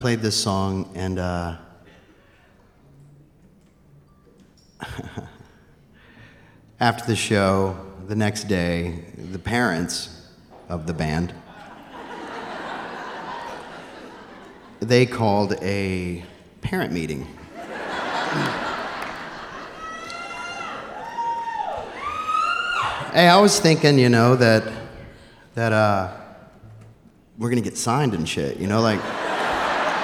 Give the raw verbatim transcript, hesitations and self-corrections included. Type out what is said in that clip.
played this song, and uh, after the show, the next day, the parents of the band, they called a parent meeting. Hey, I was thinking, you know, that that uh, we're gonna get signed and shit, you know, like.